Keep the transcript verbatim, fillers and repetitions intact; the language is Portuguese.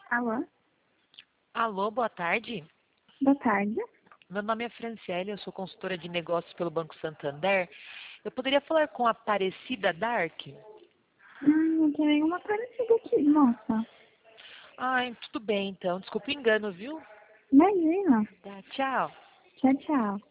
Alô? Alô, boa tarde. Boa tarde. Meu nome é Franciele, eu sou consultora de negócios pelo Banco Santander. Eu poderia falar com a Aparecida Dark? Ai, não tem nenhuma parecida aqui, moça. Ai, tudo bem então. Desculpa o engano, viu? Imagina. Tá, tchau. Tchau, tchau.